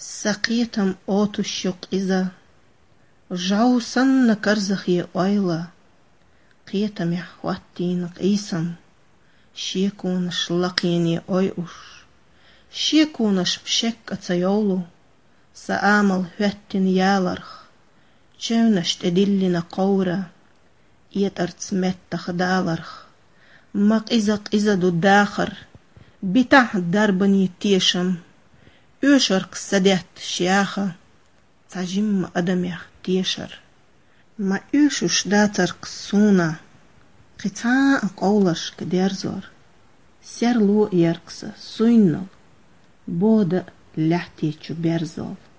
سقيتم اوتو الشوق إذا جاو سن كرزخي اويلا قيتم يحواتين قيسم شيكون شلقيني اويوش شيكونش بشك اتسيولو سآمل هوتين يالرخ تشونش تدلنا قورة يترتس متخ دالرخ مق إذا دو داخر بتاع دربني تيشم أشرق سدات شياخة تجمع أدميخ تيشر ما أشوش داتر قصونا قطاع قولش كديرزور سيرلو يرقص سوينل بود لحتي چو برزول